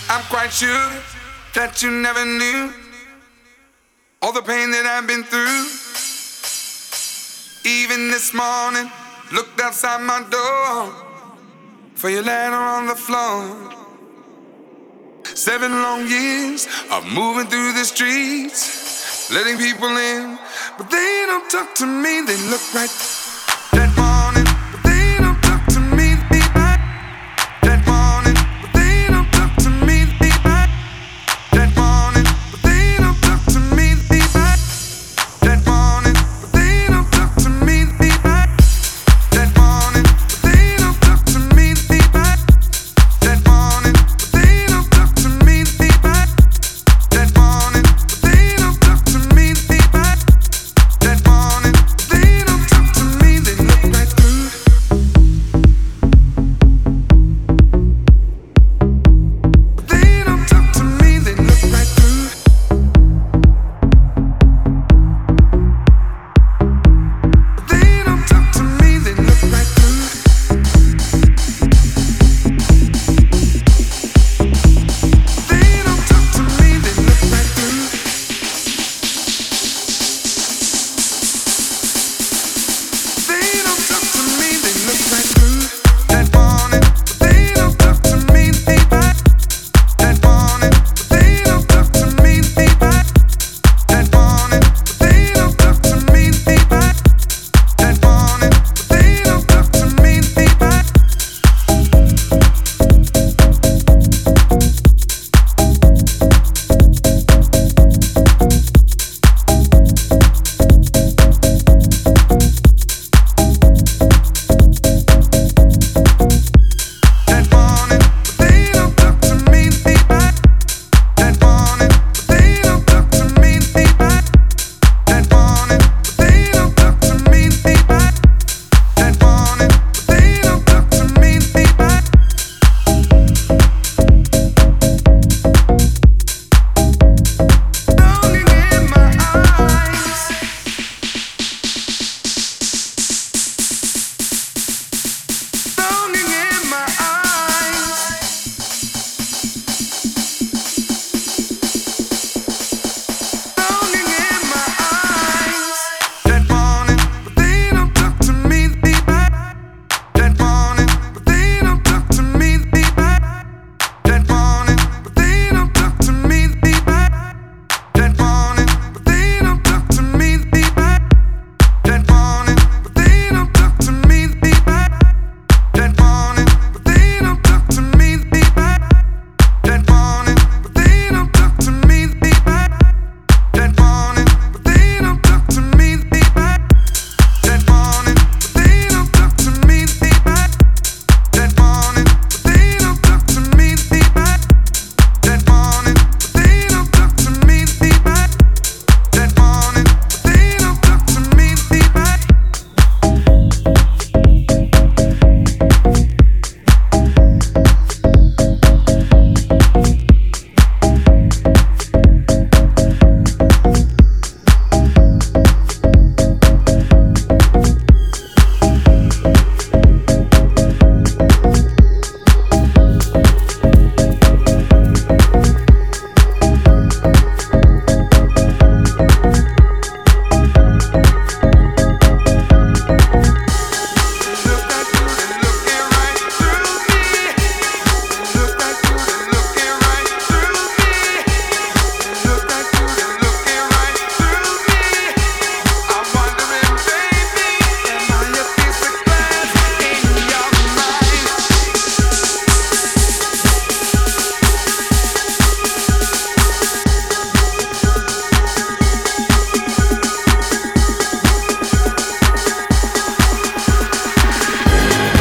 I'm quite sure that you never knew all the pain that I've been through. Even this morning, looked outside my door for your letter on the floor. 7 long years of moving through the streets, letting people in, but they don't talk to me. They look right